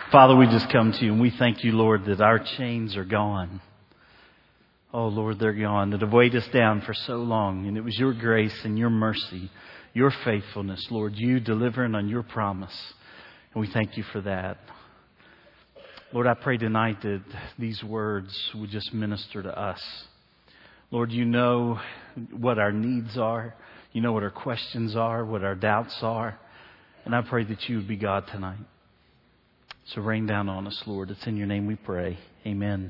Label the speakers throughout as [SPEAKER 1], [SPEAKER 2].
[SPEAKER 1] Father, we just come to you and we thank you, Lord, that our chains are gone. Oh, Lord, they're gone, that have weighed us down for so long. And it was your grace and your mercy, your faithfulness, Lord, you delivering on your promise. And we thank you for that. Lord, I pray tonight that these words would just minister to us. Lord, you know what our needs are. You know what our questions are, what our doubts are. And I pray that you would be God tonight. So rain down on us, Lord. It's in your name we pray. Amen.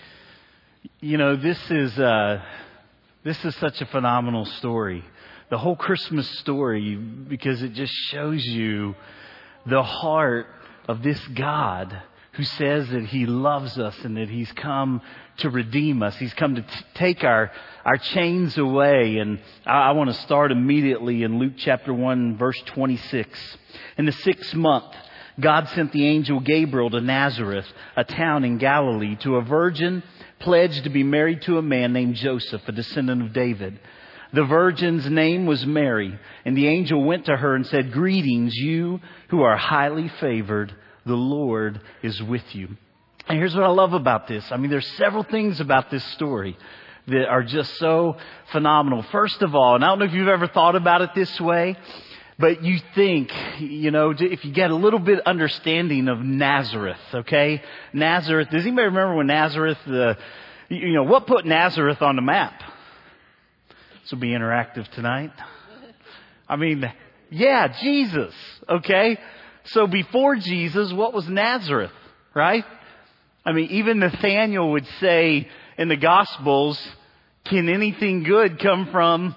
[SPEAKER 1] You know, this is such a phenomenal story. The whole Christmas story, because it just shows you the heart of this God who says that He loves us and that He's come to redeem us. He's come to take our chains away. And I want to start immediately in Luke chapter 1, verse 26. In the 6th month, God sent the angel Gabriel to Nazareth, a town in Galilee, to a virgin pledged to be married to a man named Joseph, a descendant of David. The virgin's name was Mary, and the angel went to her and said, "Greetings, you who are highly favored. The Lord is with you." And here's what I love about this. I mean, there's several things about this story that are just so phenomenal. First of all, and I don't know if you've ever thought about it this way, but you think, you know, if you get a little bit understanding of Nazareth, okay? Nazareth, does anybody remember when Nazareth, what put Nazareth on the map? This will be interactive tonight. I mean, yeah, Jesus, okay? So before Jesus, what was Nazareth, right? I mean, even Nathaniel would say in the Gospels, can anything good come from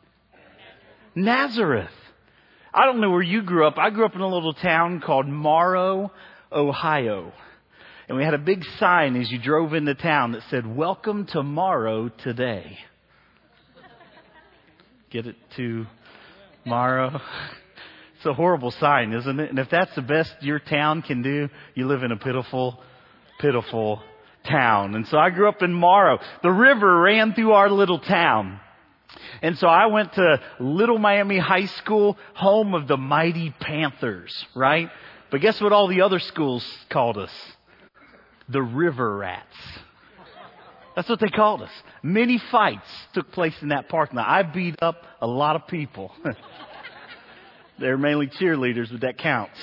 [SPEAKER 1] Nazareth? I don't know where you grew up. I grew up in a little town called Morrow, Ohio. And we had a big sign as you drove into town that said, "Welcome to Morrow today." Get it to Morrow? It's a horrible sign, isn't it? And if that's the best your town can do, you live in a pitiful, pitiful town. And so I grew up in Morrow. The river ran through our little town. And so I went to Little Miami High School, home of the Mighty Panthers, right? But guess what all the other schools called us? The River Rats. That's what they called us. Many fights took place in that parking lot. I beat up a lot of people. They're mainly cheerleaders, but that counts.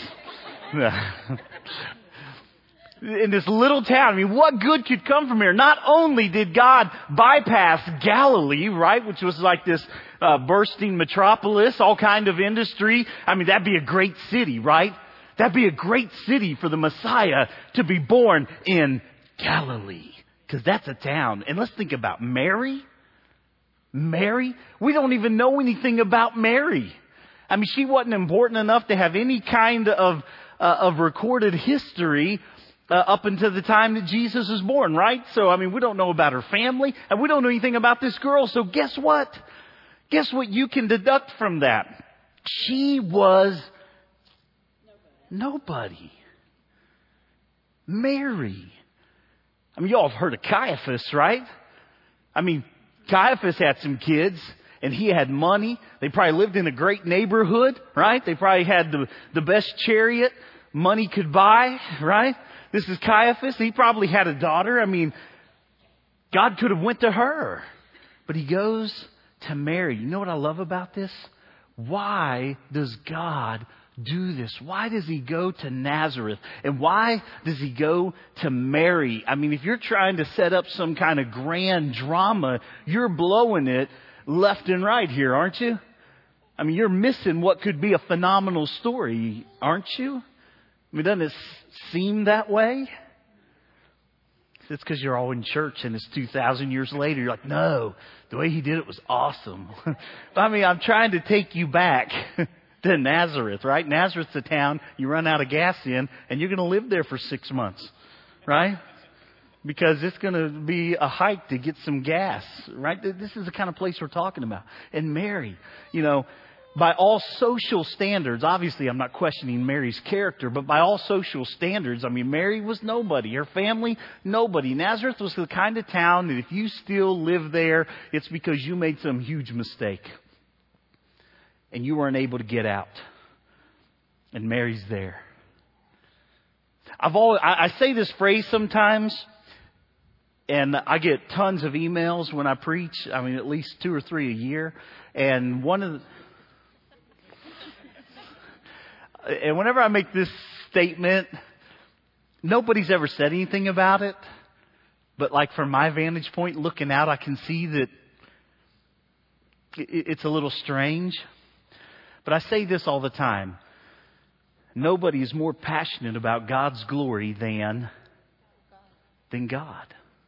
[SPEAKER 1] In this little town, I mean, what good could come from here? Not only did God bypass Galilee, right, which was like this bursting metropolis, all kind of industry. I mean, that'd be a great city, right? That'd be a great city for the Messiah to be born in Galilee. Because that's a town. And let's think about Mary. Mary? We don't even know anything about Mary. I mean, she wasn't important enough to have any kind of recorded history up until the time that Jesus was born, right? So, I mean, we don't know about her family, and we don't know anything about this girl. So guess what? Guess what you can deduct from that? She was nobody. Mary. I mean, y'all have heard of Caiaphas, right? I mean, Caiaphas had some kids, and he had money. They probably lived in a great neighborhood, right? They probably had the best chariot money could buy, right? This is Caiaphas. He probably had a daughter. I mean, God could have went to her. But He goes to Mary. You know what I love about this? Why does God do this? Why does He go to Nazareth? And why does He go to Mary? I mean, if you're trying to set up some kind of grand drama, you're blowing it left and right here, aren't you? I mean, you're missing what could be a phenomenal story, aren't you? I mean, doesn't it seem that way? It's because you're all in church and it's 2,000 years later. You're like, no, the way He did it was awesome. I mean, I'm trying to take you back to Nazareth, right? Nazareth's a town you run out of gas in, and you're going to live there for 6 months, right? Because it's going to be a hike to get some gas, right? This is the kind of place we're talking about. And Mary, you know, by all social standards, obviously I'm not questioning Mary's character, but by all social standards, I mean, Mary was nobody. Her family, nobody. Nazareth was the kind of town that if you still live there, it's because you made some huge mistake. And you weren't able to get out. And Mary's there. I say this phrase sometimes, and I get tons of emails when I preach. I mean, at least 2 or 3 a year. And whenever I make this statement, nobody's ever said anything about it. But like from my vantage point, looking out, I can see that it's a little strange. But I say this all the time. Nobody is more passionate about God's glory than God.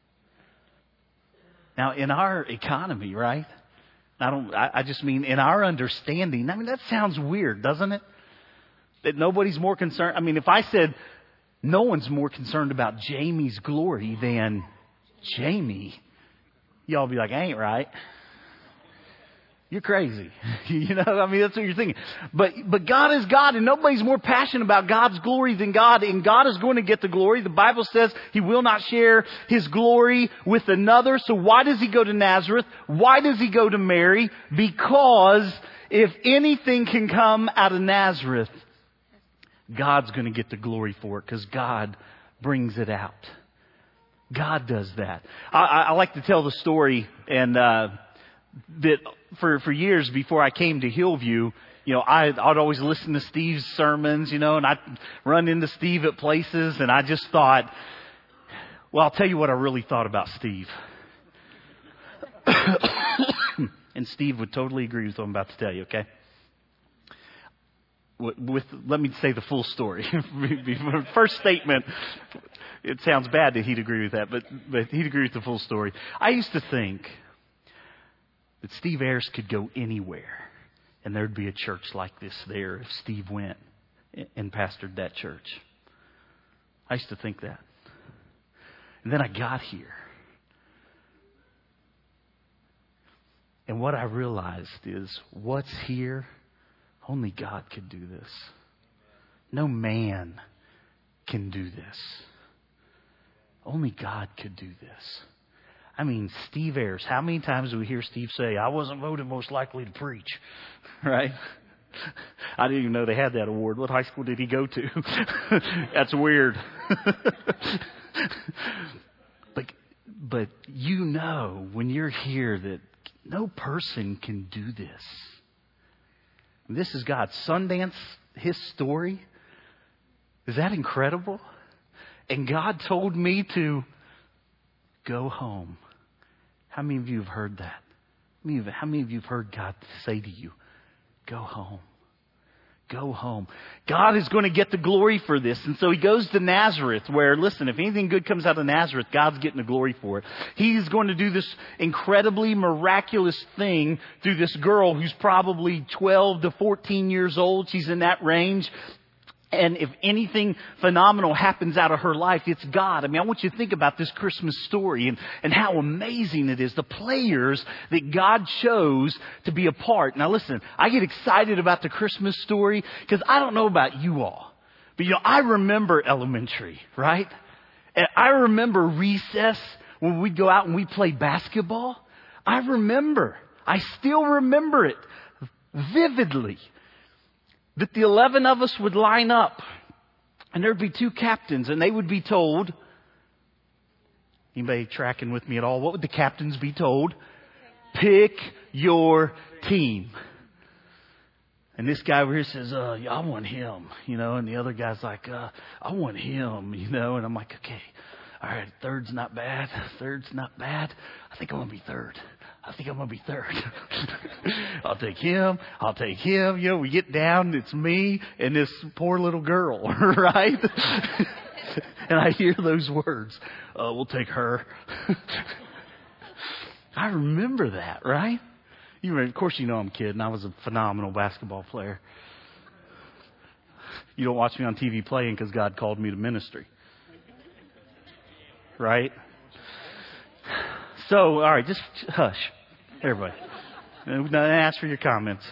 [SPEAKER 1] Now, in our economy, right? I just mean in our understanding. I mean, that sounds weird, doesn't it? That nobody's more concerned. I mean, if I said no one's more concerned about Jamie's glory than Jamie, y'all be like, ain't right. You're crazy. You know, I mean, that's what you're thinking. But God is God, and nobody's more passionate about God's glory than God, and God is going to get the glory. The Bible says He will not share His glory with another. So why does He go to Nazareth? Why does He go to Mary? Because if anything can come out of Nazareth, God's going to get the glory for it, because God brings it out. God does that. I like to tell the story, and that for years before I came to Hillview, you know, I'd always listen to Steve's sermons, you know, and I'd run into Steve at places, and I just thought, well, I'll tell you what I really thought about Steve. And Steve would totally agree with what I'm about to tell you, okay? Let me say the full story. First statement, it sounds bad that he'd agree with that, but he'd agree with the full story. I used to think that Steve Ayers could go anywhere and there'd be a church like this there if Steve went and pastored that church. I used to think that. And then I got here. And what I realized is what's here, only God could do this. No man can do this. Only God could do this. I mean, Steve Ayers. How many times do we hear Steve say, I wasn't voted most likely to preach? Right? I didn't even know they had that award. What high school did he go to? That's weird. But you know when you're here that no person can do this. This is God. Sundance, His story. Is that incredible? And God told me to go home. How many of you have heard that? How many of you have heard God say to you, go home? Go home. God is going to get the glory for this. And so He goes to Nazareth where, listen, if anything good comes out of Nazareth, God's getting the glory for it. He's going to do this incredibly miraculous thing through this girl who's probably 12 to 14 years old. She's in that range. And if anything phenomenal happens out of her life, it's God. I mean, I want you to think about this Christmas story and how amazing it is. The players that God chose to be a part. Now listen, I get excited about the Christmas story because I don't know about you all. But you know, I remember elementary, right? And I remember recess when we'd go out and we'd play basketball. I still remember it vividly. That the 11 of us would line up and there'd be 2 captains and they would be told, anybody tracking with me at all? What would the captains be told? Pick your team. And this guy over here says, I want him, you know, and the other guy's like, I want him, you know, and I'm like, okay, all right, third's not bad. I think I'm going to be third. I'll take him. You know, we get down, it's me and this poor little girl, right? And I hear those words, we'll take her. I remember that, right? Of course you know I'm kidding. I was a phenomenal basketball player. You don't watch me on TV playing because God called me to ministry. Right? So, all right, just hush, everybody. Don't ask for your comments.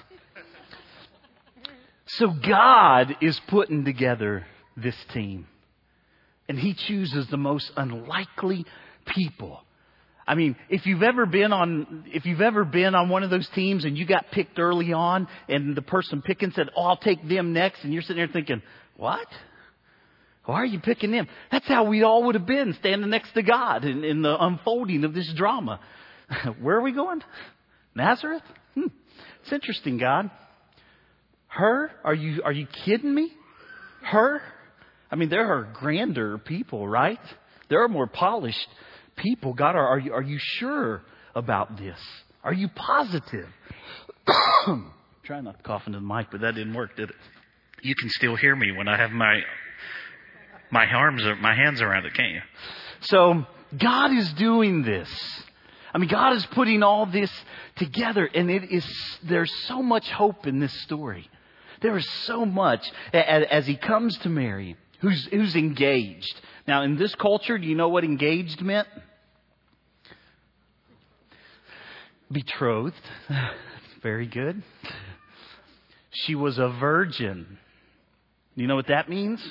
[SPEAKER 1] So God is putting together this team. And He chooses the most unlikely people. I mean, if you've ever been on one of those teams and you got picked early on and the person picking said, I'll take them next. And you're sitting there thinking, what? Why are you picking them? That's how we all would have been standing next to God in the unfolding of this drama. Where are we going? Nazareth? It's interesting, God. Her? Are you kidding me? Her? I mean, there are grander people, right? There are more polished people. God, are you sure about this? Are you positive? Try not to cough into the mic, but that didn't work, did it? You can still hear me when I have my hands around it, can't you? So God is doing this. I mean, God is putting all this together, and there's so much hope in this story. There is so much as he comes to Mary, who's engaged. Now, in this culture, do you know what engaged meant? Betrothed. Very good. She was a virgin. You know what that means?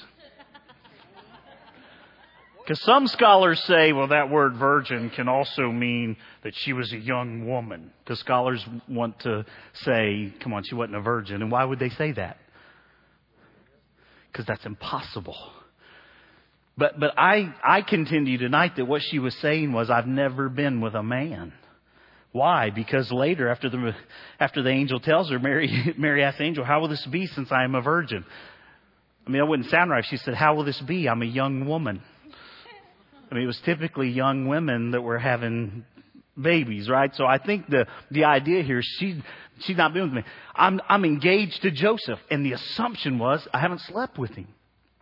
[SPEAKER 1] Because some scholars say, well, that word virgin can also mean that she was a young woman. Because scholars want to say, come on, she wasn't a virgin. And why would they say that? Because that's impossible. But I continue tonight that what she was saying was, I've never been with a man. Why? Because later, after the angel tells her, Mary asks the angel, how will this be since I am a virgin? I mean, that wouldn't sound right. She said, how will this be? I'm a young woman. I mean, it was typically young women that were having babies, right? So I think the idea here, she's not been with me. I'm engaged to Joseph. And the assumption was, I haven't slept with him.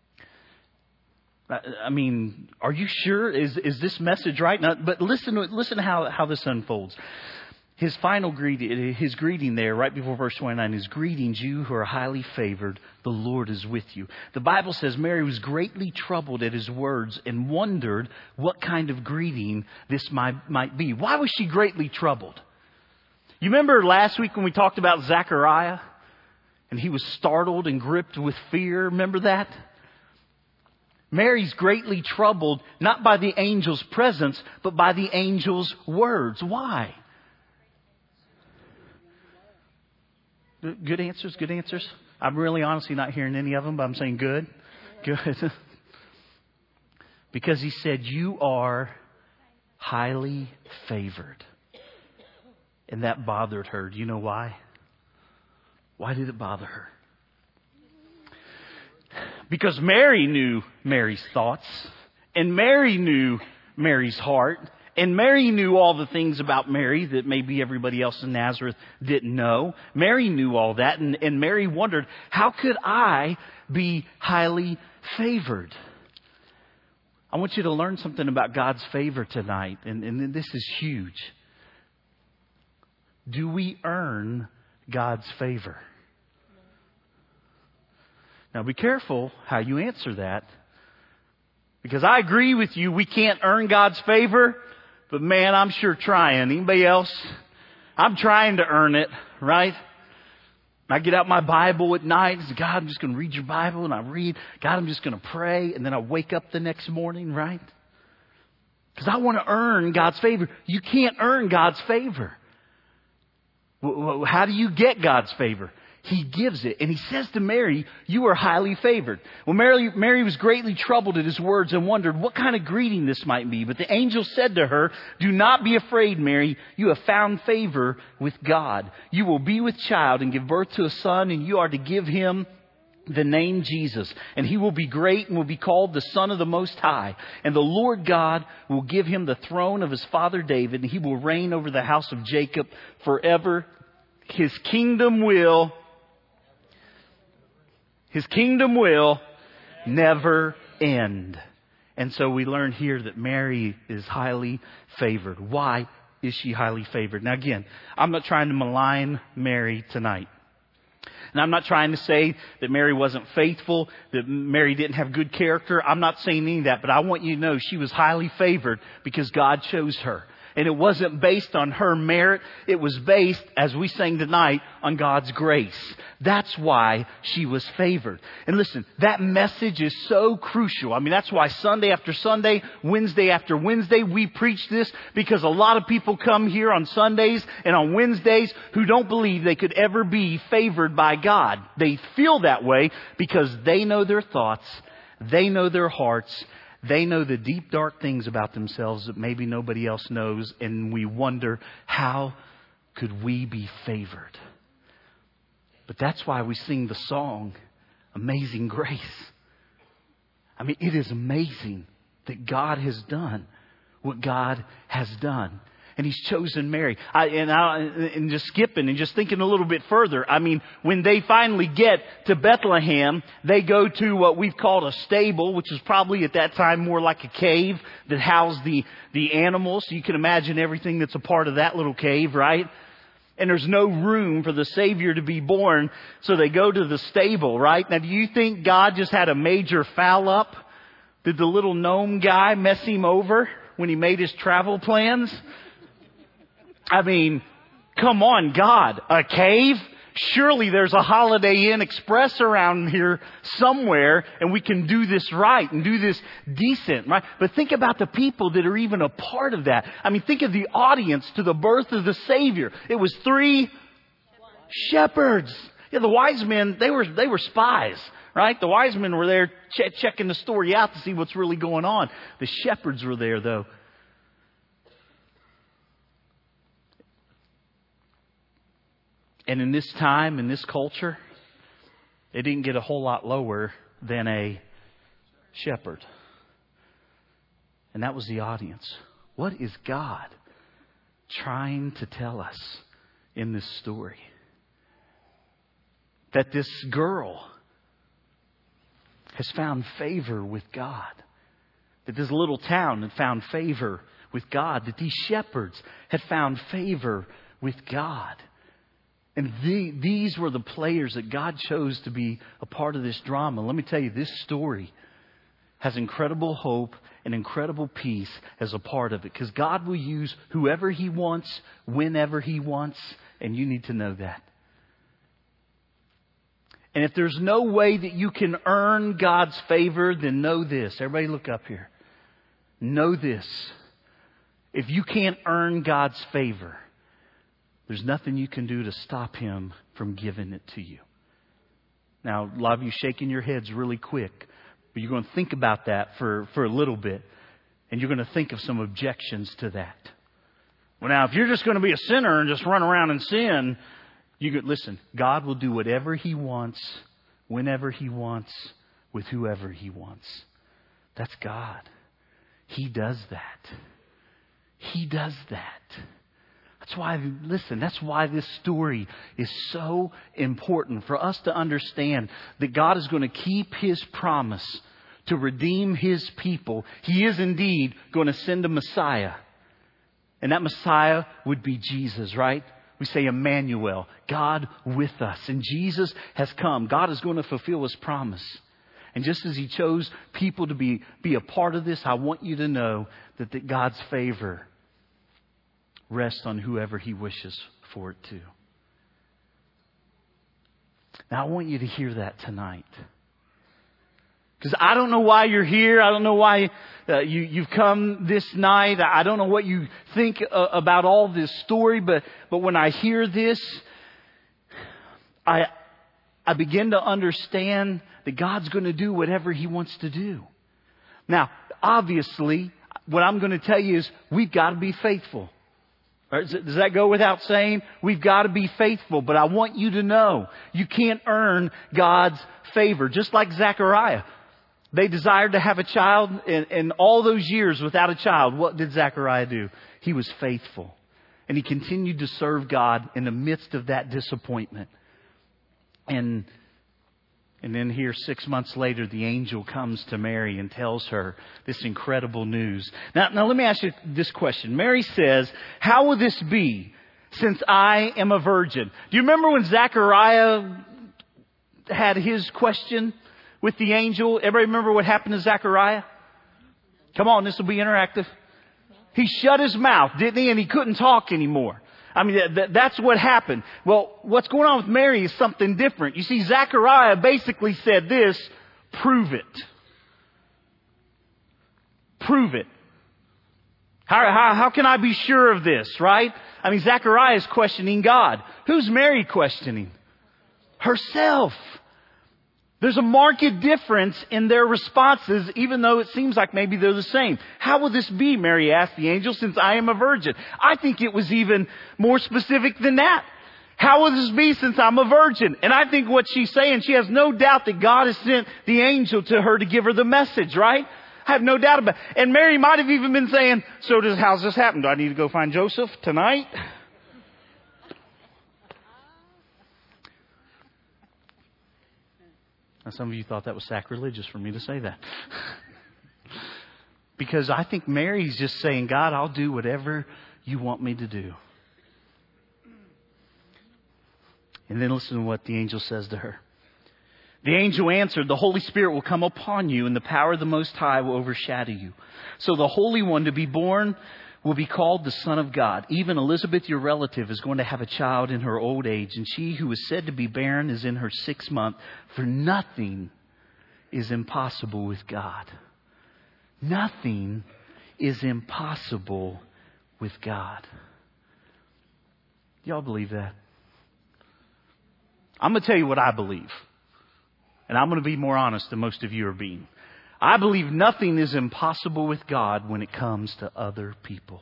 [SPEAKER 1] I mean, are you sure? Is this message right? Now, but listen to how this unfolds. His final greeting, his greeting there, right before verse 29, is greetings, you who are highly favored. The Lord is with you. The Bible says Mary was greatly troubled at his words and wondered what kind of greeting this might be. Why was she greatly troubled? You remember last week when we talked about Zechariah and he was startled and gripped with fear? Remember that? Mary's greatly troubled, not by the angel's presence, but by the angel's words. Why? Good answers, good answers. I'm really honestly not hearing any of them, but I'm saying good. Good. Because he said, you are highly favored. And that bothered her. Do you know why? Why did it bother her? Because Mary knew Mary's thoughts. And Mary knew Mary's heart. And Mary knew all the things about Mary that maybe everybody else in Nazareth didn't know. Mary knew all that. And Mary wondered, how could I be highly favored? I want you to learn something about God's favor tonight. And this is huge. Do we earn God's favor? Now be careful how you answer that. Because I agree with you, we can't earn God's favor. But man, I'm sure trying. Anybody else? I'm trying to earn it, right? I get out my Bible at night and say, God, I'm just going to read your Bible. And I read, God, I'm just going to pray. And then I wake up the next morning, right? Because I want to earn God's favor. You can't earn God's favor. How do you get God's favor? He gives it. And he says to Mary, you are highly favored. Well, Mary was greatly troubled at his words and wondered what kind of greeting this might be. But the angel said to her, do not be afraid, Mary. You have found favor with God. You will be with child and give birth to a son, and you are to give him the name Jesus. And he will be great and will be called the Son of the Most High. And the Lord God will give him the throne of his father David, and he will reign over the house of Jacob forever. His kingdom will never end. And so we learn here that Mary is highly favored. Why is she highly favored? Now again, I'm not trying to malign Mary tonight. And I'm not trying to say that Mary wasn't faithful, that Mary didn't have good character. I'm not saying any of that, but I want you to know she was highly favored because God chose her. And it wasn't based on her merit. It was based, as we sang tonight, on God's grace. That's why she was favored. And listen, that message is so crucial. I mean, that's why Sunday after Sunday, Wednesday after Wednesday, we preach this. Because a lot of people come here on Sundays and on Wednesdays who don't believe they could ever be favored by God. They feel that way because they know their thoughts. They know their hearts. They know the deep, dark things about themselves that maybe nobody else knows. And we wonder, how could we be favored? But that's why we sing the song, Amazing Grace. I mean, it is amazing that God has done what God has done. And He's chosen Mary. And just skipping and just thinking a little bit further. I mean, when they finally get to Bethlehem, they go to what we've called a stable, which is probably at that time more like a cave that housed the animals. You can imagine everything that's a part of that little cave, right? And there's no room for the Savior to be born. So they go to the stable, right? Now, do you think God just had a major foul up? Did the little gnome guy mess him over when He made His travel plans? I mean, come on, God, a cave? Surely there's a Holiday Inn Express around here somewhere and we can do this right and do this decent, right? But think about the people that are even a part of that. I mean, think of the audience to the birth of the Savior. It was 3 shepherds. Yeah, the wise men, they were spies, right? The wise men were there checking the story out to see what's really going on. The shepherds were there, though. And in this time, in this culture, it didn't get a whole lot lower than a shepherd. And that was the audience. What is God trying to tell us in this story? That this girl has found favor with God. That this little town had found favor with God. That these shepherds had found favor with God. And these were the players that God chose to be a part of this drama. Let me tell you, this story has incredible hope and incredible peace as a part of it. Because God will use whoever He wants, whenever He wants. And you need to know that. And if there's no way that you can earn God's favor, then know this. Everybody look up here. Know this. If you can't earn God's favor, there's nothing you can do to stop Him from giving it to you. Now, a lot of you shaking your heads really quick, but you're going to think about that for a little bit, and you're going to think of some objections to that. Well, now, if you're just going to be a sinner and just run around and sin, you could listen. God will do whatever He wants, whenever He wants, with whoever He wants. That's God. He does that. He does that. That's why this story is so important for us to understand that God is going to keep His promise to redeem His people. He is indeed going to send a Messiah. And that Messiah would be Jesus, right? We say Emmanuel, God with us. And Jesus has come. God is going to fulfill His promise. And just as He chose people to be a part of this, I want you to know that God's favor rests on whoever He wishes for it to. Now, I want you to hear that tonight. Because I don't know why you're here. I don't know why you've come this night. I don't know what you think about all this story. But when I hear this, I begin to understand that God's going to do whatever He wants to do. Now, obviously, what I'm going to tell you is we've got to be faithful. Does that go without saying? We've got to be faithful. But I want you to know you can't earn God's favor. Just like Zechariah. They desired to have a child, and all those years without a child, what did Zechariah do? He was faithful. And he continued to serve God in the midst of that disappointment. And then here 6 months later, the angel comes to Mary and tells her this incredible news. Now let me ask you this question. Mary says, how will this be since I am a virgin? Do you remember when Zechariah had his question with the angel? Everybody remember what happened to Zechariah? Come on, this will be interactive. He shut his mouth, didn't he? And he couldn't talk anymore. I mean, that's what happened. Well, what's going on with Mary is something different. You see, Zechariah basically said this, prove it. Prove it. How can I be sure of this, right? I mean, Zechariah is questioning God. Who's Mary questioning? Herself. There's a marked difference in their responses, even though it seems like maybe they're the same. How will this be, Mary asked the angel, since I am a virgin? I think it was even more specific than that. How will this be since I'm a virgin? And I think what she's saying, she has no doubt that God has sent the angel to her to give her the message, right? I have no doubt about it. And Mary might have even been saying, so how's this happen? Do I need to go find Joseph tonight? Now, some of you thought that was sacrilegious for me to say that. Because I think Mary's just saying, God, I'll do whatever you want me to do. And then listen to what the angel says to her. The angel answered, the Holy Spirit will come upon you and the power of the Most High will overshadow you. So the Holy One to be born will be called the Son of God. Even Elizabeth, your relative, is going to have a child in her old age. And she who is said to be barren is in her 6th month. For nothing is impossible with God. Nothing is impossible with God. Y'all believe that? I'm going to tell you what I believe. And I'm going to be more honest than most of you are being. I believe nothing is impossible with God when it comes to other people.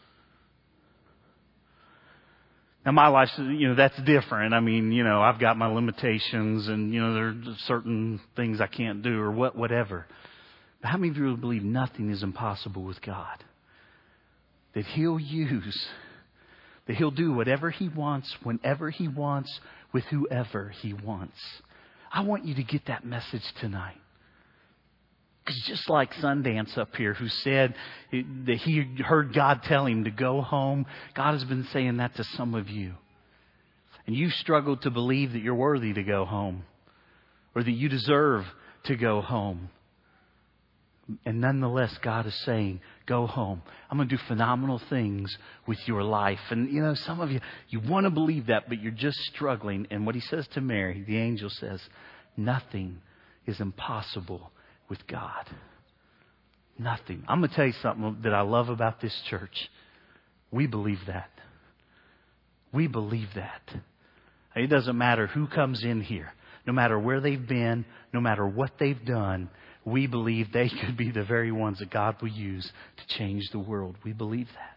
[SPEAKER 1] Now my life, that's different. I mean, I've got my limitations and, there are certain things I can't do or whatever. But how many of you believe nothing is impossible with God? That He'll use, that He'll do whatever He wants, whenever He wants, with whoever He wants. I want you to get that message tonight. Because just like Sundance up here, who said that he heard God tell him to go home, God has been saying that to some of you. And you've struggled to believe that you're worthy to go home, or that you deserve to go home. And nonetheless, God is saying, go home. I'm going to do phenomenal things with your life. And, some of you want to believe that, but you're just struggling. And what He says to Mary, the angel says, nothing is impossible with God. Nothing. I'm going to tell you something that I love about this church. We believe that. We believe that. It doesn't matter who comes in here. No matter where they've been, no matter what they've done, we believe they could be the very ones that God will use to change the world. We believe that.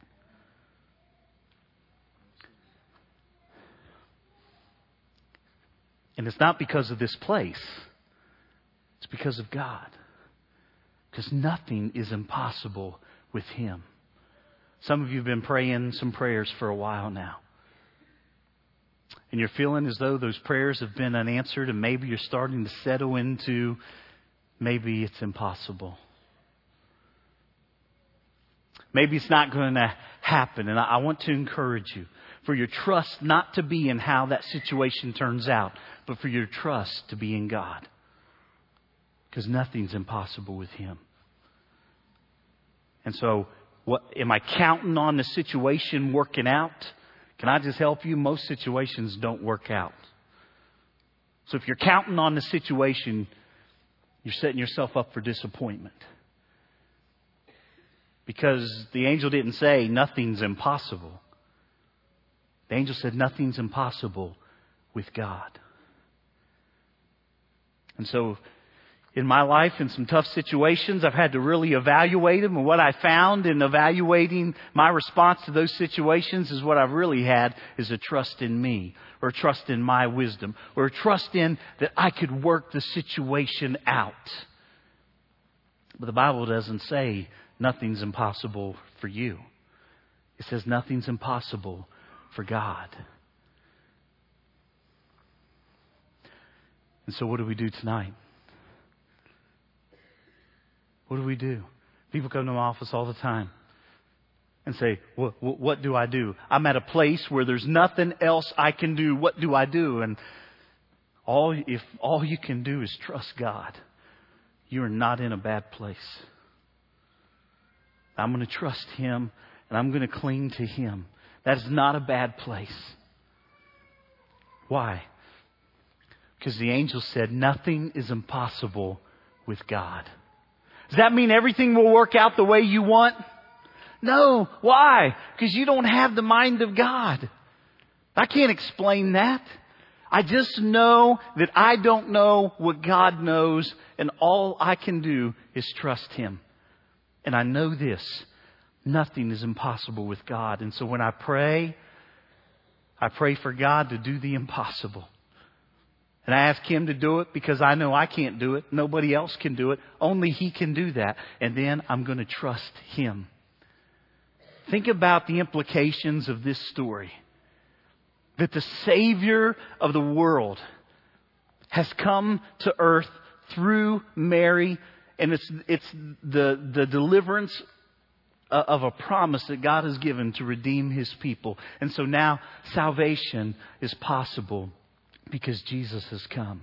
[SPEAKER 1] And it's not because of this place. It's because of God. Because nothing is impossible with Him. Some of you have been praying some prayers for a while now. And you're feeling as though those prayers have been unanswered, and maybe you're starting to settle into maybe it's impossible. Maybe it's not going to happen. And I want to encourage you for your trust not to be in how that situation turns out, but for your trust to be in God. Because nothing's impossible with Him. And so, am I counting on the situation working out? Can I just help you? Most situations don't work out. So if you're counting on the situation, you're setting yourself up for disappointment. Because the angel didn't say nothing's impossible. The angel said nothing's impossible with God. And so in my life, in some tough situations, I've had to really evaluate them. And what I found in evaluating my response to those situations is what I've really had is a trust in me, or a trust in my wisdom, or a trust in that I could work the situation out. But the Bible doesn't say nothing's impossible for you. It says nothing's impossible for God. And so what do we do tonight? What do we do? People come to my office all the time and say, what do I do? I'm at a place where there's nothing else I can do. What do I do? And if all you can do is trust God, you are not in a bad place. I'm going to trust Him and I'm going to cling to Him. That is not a bad place. Why? Because the angel said nothing is impossible with God. Does that mean everything will work out the way you want? No. Why? Because you don't have the mind of God. I can't explain that. I just know that I don't know what God knows, and all I can do is trust Him. And I know this, nothing is impossible with God. And so when I pray for God to do the impossible. And I ask Him to do it because I know I can't do it. Nobody else can do it. Only He can do that. And then I'm going to trust Him. Think about the implications of this story. That the Savior of the world has come to earth through Mary. And it's the deliverance of a promise that God has given to redeem His people. And so now salvation is possible because Jesus has come.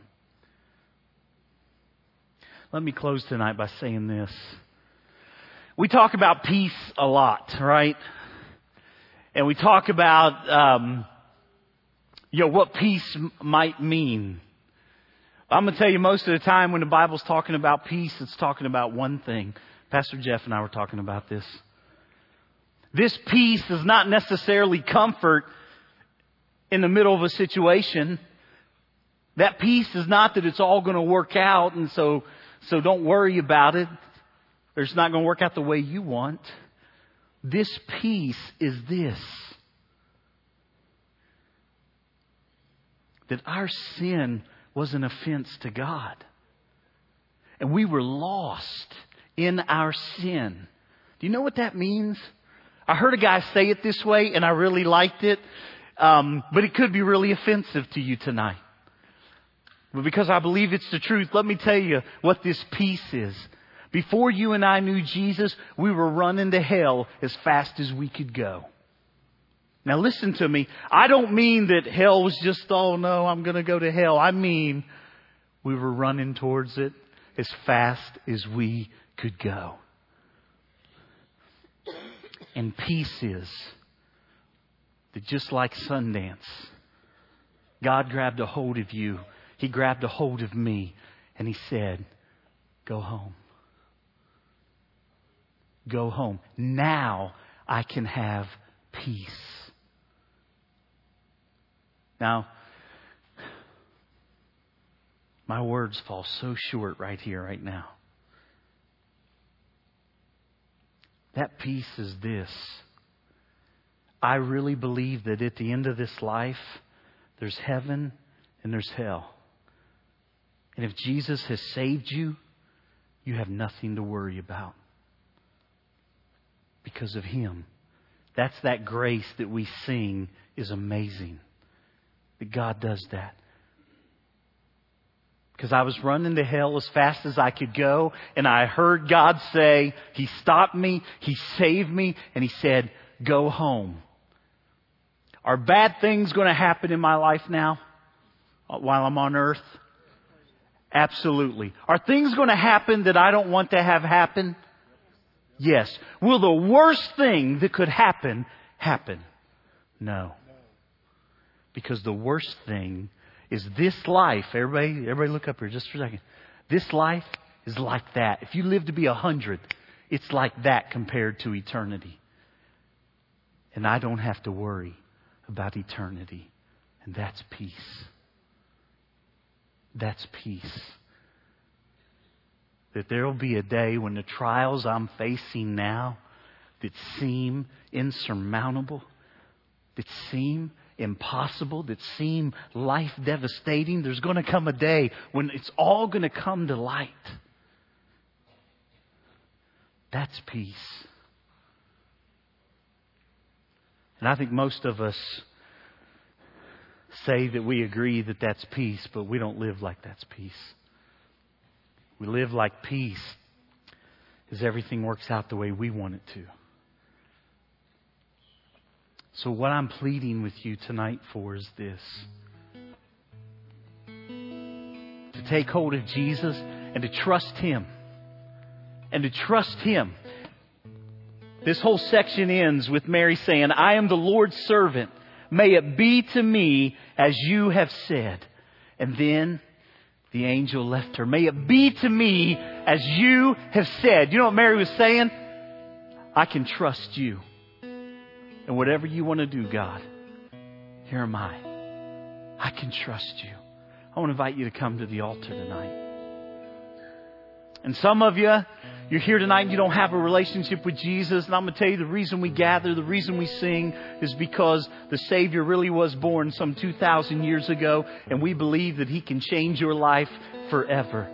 [SPEAKER 1] Let me close tonight by saying this. We talk about peace a lot, right? And we talk about, what peace might mean. I'm going to tell you, most of the time when the Bible's talking about peace, it's talking about one thing. Pastor Jeff and I were talking about this. This peace is not necessarily comfort in the middle of a situation. That peace is not that it's all going to work out, and so don't worry about it. It's not going to work out the way you want. This peace is this. That our sin was an offense to God. And we were lost in our sin. Do you know what that means? I heard a guy say it this way, and I really liked it. But it could be really offensive to you tonight. But because I believe it's the truth, let me tell you what this peace is. Before you and I knew Jesus, we were running to hell as fast as we could go. Now listen to me. I don't mean that hell was just, oh no, I'm going to go to hell. I mean, we were running towards it as fast as we could go. And peace is that just like Sundance, God grabbed a hold of you. He grabbed a hold of me and He said, go home. Go home. Now I can have peace. Now, my words fall so short right here, right now. That peace is this. I really believe that at the end of this life, there's heaven and there's hell. And if Jesus has saved you, you have nothing to worry about. Because of Him. That's that grace that we sing is amazing. That God does that. Because I was running to hell as fast as I could go. And I heard God say, He stopped me, He saved me, and He said, go home. Are bad things going to happen in my life now? While I'm on earth? Absolutely. Are things going to happen that I don't want to have happen? Yes. Will the worst thing that could happen, happen? No. Because the worst thing is this life. Everybody look up here just for a second. This life is like that. If you live to be 100, it's like that compared to eternity. And I don't have to worry about eternity. And that's peace. That's peace. That there will be a day when the trials I'm facing now that seem insurmountable, that seem impossible, that seem life devastating, there's going to come a day when it's all going to come to light. That's peace. And I think most of us say that we agree that that's peace, but we don't live like that's peace. We live like peace is everything works out the way we want it to. So what I'm pleading with you tonight for is this. To take hold of Jesus and to trust Him. And to trust Him. This whole section ends with Mary saying, I am the Lord's servant. May it be to me as you have said. And then the angel left her. May it be to me as you have said. You know what Mary was saying? I can trust you. And whatever you want to do, God, here am I. I can trust you. I want to invite you to come to the altar tonight. And some of you, you're here tonight and you don't have a relationship with Jesus. And I'm going to tell you the reason we gather, the reason we sing is because the Savior really was born some 2,000 years ago. And we believe that He can change your life forever.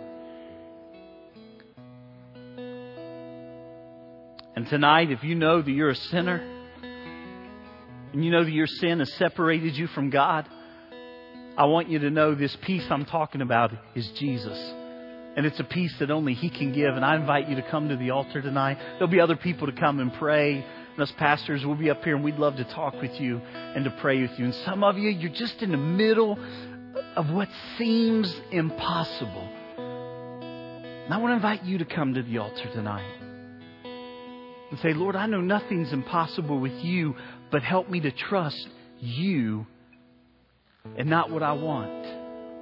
[SPEAKER 1] And tonight, if you know that you're a sinner and you know that your sin has separated you from God, I want you to know this peace I'm talking about is Jesus. And it's a peace that only He can give. And I invite you to come to the altar tonight. There'll be other people to come and pray. And us pastors will be up here and we'd love to talk with you and to pray with you. And some of you, you're just in the middle of what seems impossible. And I want to invite you to come to the altar tonight and say, Lord, I know nothing's impossible with you, but help me to trust you and not what I want.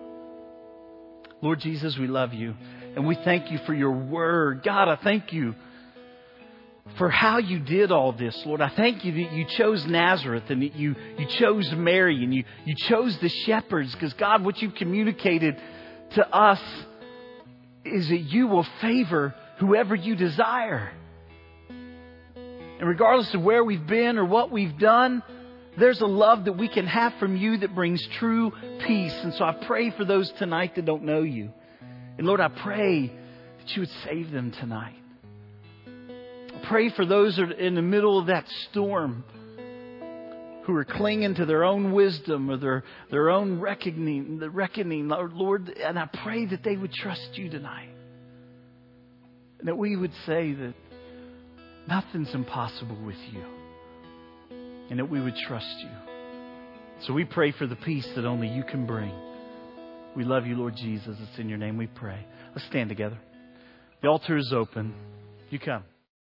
[SPEAKER 1] Lord Jesus, we love you. And we thank you for your word. God, I thank you for how you did all this, Lord. I thank you that you chose Nazareth and that you chose Mary and you chose the shepherds. Because, God, what you've communicated to us is that you will favor whoever you desire. And regardless of where we've been or what we've done, there's a love that we can have from you that brings true peace. And so I pray for those tonight that don't know you. And Lord, I pray that you would save them tonight. I pray for those that are in the middle of that storm, who are clinging to their own wisdom or their own reckoning, Lord. And I pray that they would trust you tonight. And that we would say that nothing's impossible with you. And that we would trust you. So we pray for the peace that only you can bring. We love you, Lord Jesus. It's in your name we pray. Let's stand together. The altar is open. You come.